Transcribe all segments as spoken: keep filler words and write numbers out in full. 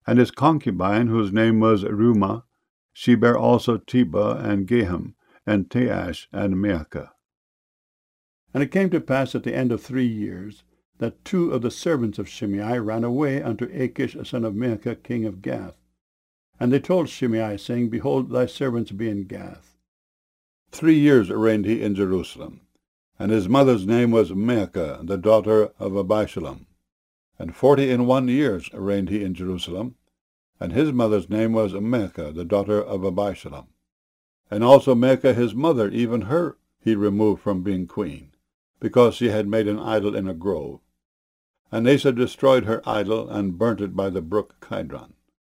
And his concubine, whose name was Reumah, she bare also Tebah, and Gaham, and Taash, and Maachah. And it came to pass at the end of three years, that two of the servants of Shimei ran away unto Achish son of Maachah, king of Gath. And they told Shimei, saying, Behold, thy servants be in Gath. Three years reigned he in Jerusalem, and his mother's name was Maachah, the daughter of Abishalom. And forty and one years reigned he in Jerusalem, and his mother's name was Maachah, the daughter of Abishalom. And also Maachah his mother, even her he removed from being queen, because she had made an idol in a grove. And Asa destroyed her idol, and burnt it by the brook Kidron.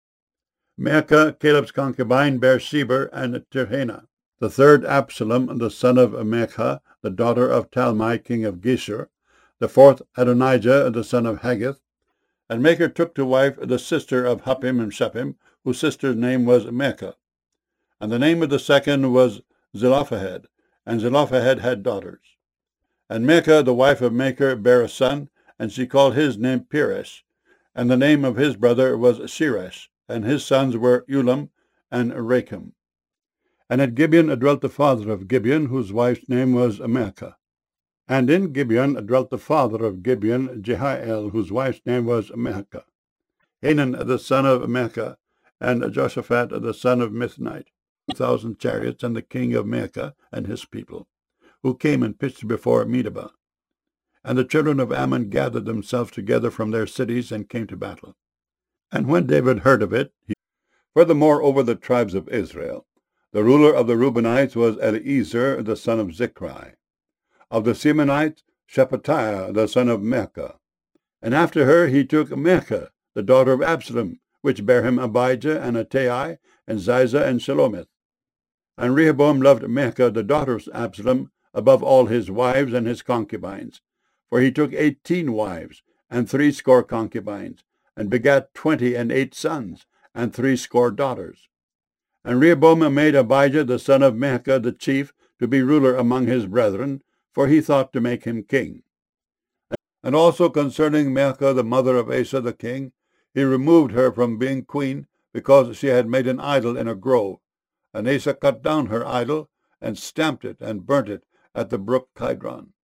Maachah, Caleb's concubine, bare Sheber and Tirhana. The third Absalom, the son of Maachah, the daughter of Talmai, king of Geshur. The fourth Adonijah, the son of Haggith. And Maachah took to wife the sister of Huppim and Shuppim, whose sister's name was Maachah. And the name of the second was Zelophehad, and Zelophehad had daughters. And Maachah, the wife of Machir, bare a son, and she called his name Peresh. And the name of his brother was Sheresh, and his sons were Ulam and Rakem. And at Gibeon dwelt the father of Gibeon, whose wife's name was Maachah. And in Gibeon dwelt the father of Gibeon, Jehiel, whose wife's name was Maachah. Hanan the son of Maachah, and Joshaphat the son of Mithnite, two thousand chariots, and the king of Maachah and his people, who came and pitched before Medeba. And the children of Ammon gathered themselves together from their cities, and came to battle. And when David heard of it, he... Furthermore, over the tribes of Israel, the ruler of the Reubenites was Eliezer the son of Zichri. Of the Simeonites, Shephatiah the son of Maachah. And after her he took Maachah, the daughter of Absalom, which bare him Abijah, and Attai, and Ziza, and Shelomith. And Rehoboam loved Maachah, the daughter of Absalom, above all his wives and his concubines. For he took eighteen wives, and threescore concubines, and begat twenty and eight sons, and threescore daughters. And Rehoboam made Abijah the son of Maachah the chief to be ruler among his brethren, for he thought to make him king. And also concerning Maachah the mother of Asa the king, he removed her from being queen, because she had made an idol in a grove. And Asa cut down her idol, and stamped it, and burnt it at the brook Kidron.